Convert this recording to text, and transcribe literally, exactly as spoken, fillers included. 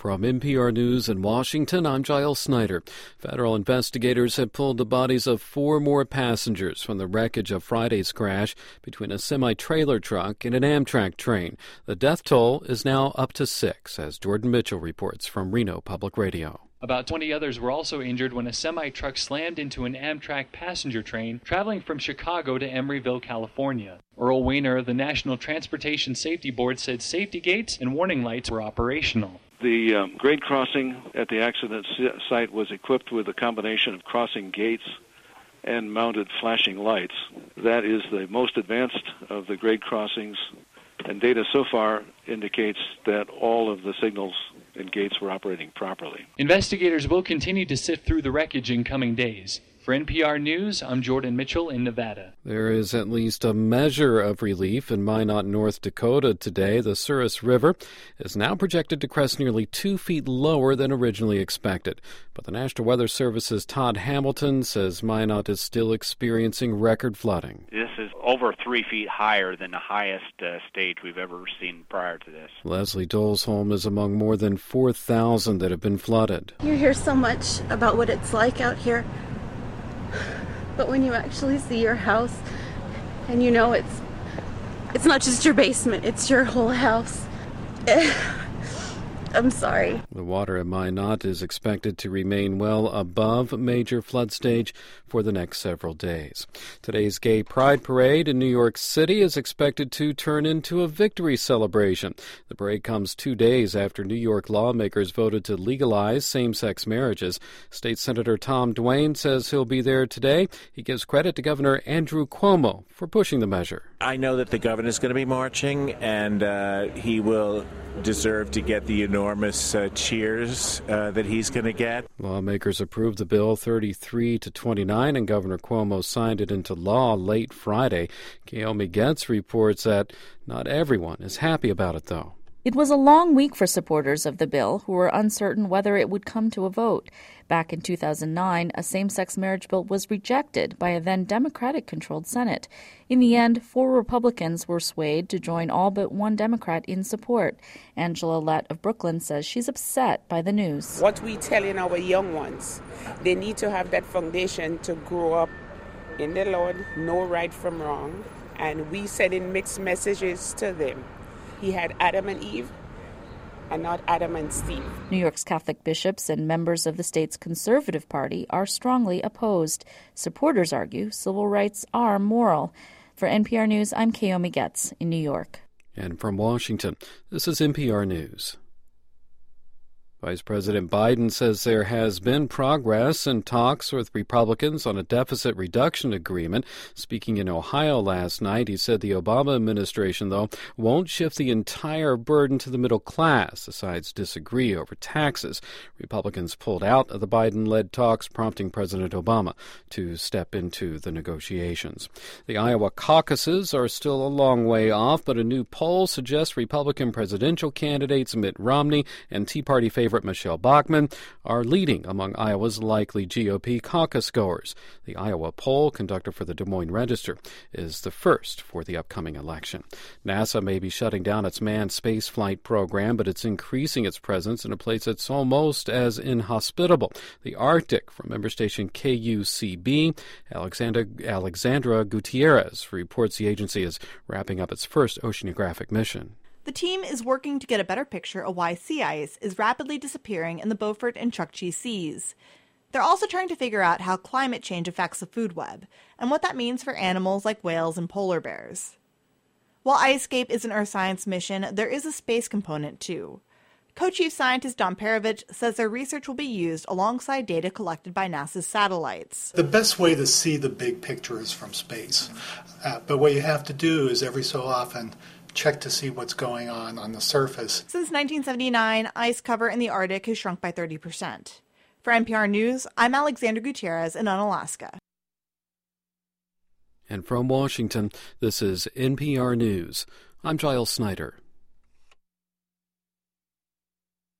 From N P R News in Washington, I'm Giles Snyder. Federal investigators have pulled the bodies of four more passengers from the wreckage of Friday's crash between a semi-trailer truck and an Amtrak train. The death toll is now up to six, as Jordan Mitchell reports from Reno Public Radio. About twenty others were also injured when a semi-truck slammed into an Amtrak passenger train traveling from Chicago to Emeryville, California. Earl Weiner of the National Transportation Safety Board said safety gates and warning lights were operational. The um, grade crossing at the accident site was equipped with a combination of crossing gates and mounted flashing lights. That is the most advanced of the grade crossings, and data so far indicates that all of the signals and gates were operating properly. Investigators will continue to sift through the wreckage in coming days. For N P R News, I'm Jordan Mitchell in Nevada. There is at least a measure of relief in Minot, North Dakota today. The Souris River is now projected to crest nearly two feet lower than originally expected. But the National Weather Service's Todd Hamilton says Minot is still experiencing record flooding. This is over three feet higher than the highest uh, stage we've ever seen prior to this. Leslie Dolsholm is among more than four thousand that have been flooded. You hear so much about what it's like out here. But when you actually see your house and you know it's it's not just your basement, it's your whole house. I'm sorry. The water at Minot is expected to remain well above major flood stage for the next several days. Today's Gay Pride Parade in New York City is expected to turn into a victory celebration. The parade comes two days after New York lawmakers voted to legalize same-sex marriages. State Senator Tom Duane says he'll be there today. He gives credit to Governor Andrew Cuomo for pushing the measure. I know that the governor is going to be marching, and uh, he will deserve to get the enormous uh, cheers uh, that he's going to get. Lawmakers approved the bill thirty-three to twenty-nine, and Governor Cuomo signed it into law late Friday. Kaomi Getz reports that not everyone is happy about it, though. It was a long week for supporters of the bill who were uncertain whether it would come to a vote. Back in two thousand nine, a same-sex marriage bill was rejected by a then Democratic-controlled Senate. In the end, four Republicans were swayed to join all but one Democrat in support. Angela Lett of Brooklyn says she's upset by the news. What we telling our young ones, they need to have that foundation to grow up in the Lord, know right from wrong, and we sending mixed messages to them. He had Adam and Eve, and not Adam and Steve. New York's Catholic bishops and members of the state's Conservative Party are strongly opposed. Supporters argue civil rights are moral. For N P R News, I'm Kaomi Getz in New York. And from Washington, this is N P R News. Vice President Biden says there has been progress in talks with Republicans on a deficit reduction agreement. Speaking in Ohio last night, he said the Obama administration, though, won't shift the entire burden to the middle class. The sides disagree over taxes. Republicans pulled out of the Biden-led talks, prompting President Obama to step into the negotiations. The Iowa caucuses are still a long way off, but a new poll suggests Republican presidential candidates Mitt Romney and Tea Party favorite Michelle Bachmann are leading among Iowa's likely G O P caucus goers. The Iowa poll, conducted for the Des Moines Register, is the first for the upcoming election. NASA may be shutting down its manned spaceflight program, but it's increasing its presence in a place that's almost as inhospitable, the Arctic. From member station K U C B, Alexandra, Alexandra Gutierrez reports the agency is wrapping up its first oceanographic mission. The team is working to get a better picture of why sea ice is rapidly disappearing in the Beaufort and Chukchi seas. They're also trying to figure out how climate change affects the food web and what that means for animals like whales and polar bears. While IceScape is an Earth science mission, there is a space component too. Co-chief scientist Don Perovich says their research will be used alongside data collected by NASA's satellites. The best way to see the big picture is from space. Uh, but what you have to do is every so often check to see what's going on on the surface. Since nineteen seventy-nine, ice cover in the Arctic has shrunk by thirty percent. For N P R News, I'm Alexandra Gutierrez in Unalaska. And from Washington, this is N P R News. I'm Giles Snyder.